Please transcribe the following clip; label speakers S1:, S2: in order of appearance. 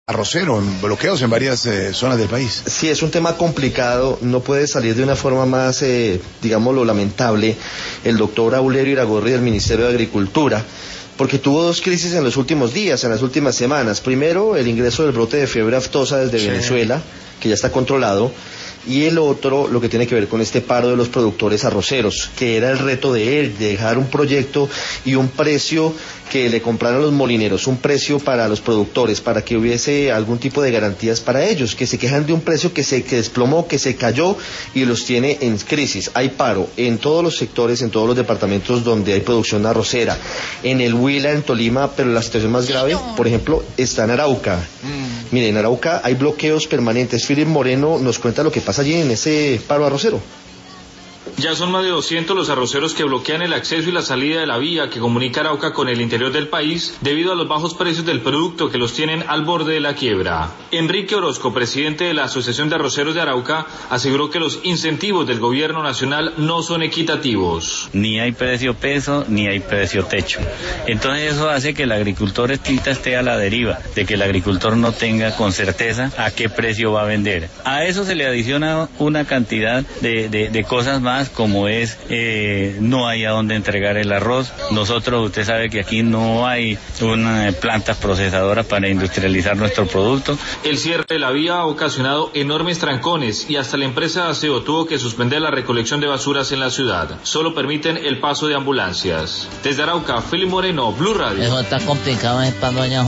S1: arrocero, en bloqueos en varias zonas del país.
S2: Sí, es un tema complicado, no puede salir de una forma más, digámoslo, lamentable, el doctor Aurelio Iragorri del Ministerio de Agricultura, porque tuvo dos crisis en los últimos días, en las últimas semanas. Primero, el ingreso del brote de fiebre aftosa desde Venezuela, que ya está controlado, y el otro, lo que tiene que ver con este paro de los productores arroceros, que era el reto de él, de dejar un proyecto y un precio que le compraran los molineros, un precio para los productores, para que hubiese algún tipo de garantías para ellos, que se quejan de un precio que desplomó, que se cayó y los tiene en crisis. Hay paro en todos los sectores, en todos los departamentos donde hay producción arrocera, en el Huila, en Tolima, pero la situación más grave, por ejemplo, está en Arauca. Miren, en Arauca hay bloqueos permanentes. Philip Moreno nos cuenta lo que pasa allí en ese paro arrocero.
S3: Ya son más de 200 los arroceros que bloquean el acceso y la salida de la vía que comunica Arauca con el interior del país debido a los bajos precios del producto que los tienen al borde de la quiebra. Enrique Orozco, presidente de la Asociación de Arroceros de Arauca, aseguró que los incentivos del gobierno nacional no son equitativos.
S4: Ni hay precio peso, ni hay precio techo. Entonces eso hace que el agricultor esté a la deriva, de que el agricultor no tenga con certeza a qué precio va a vender. A eso se le adiciona una cantidad de cosas más, como es no hay a dónde entregar el arroz. Nosotros, usted sabe que aquí no hay plantas procesadoras para industrializar nuestro producto.
S3: El cierre de la vía ha ocasionado enormes trancones y hasta la empresa de aseo tuvo que suspender la recolección de basuras en la ciudad. Solo permiten el paso de ambulancias. Desde Arauca, Felipe Moreno, Blue Radio.
S5: Eso está complicado en España.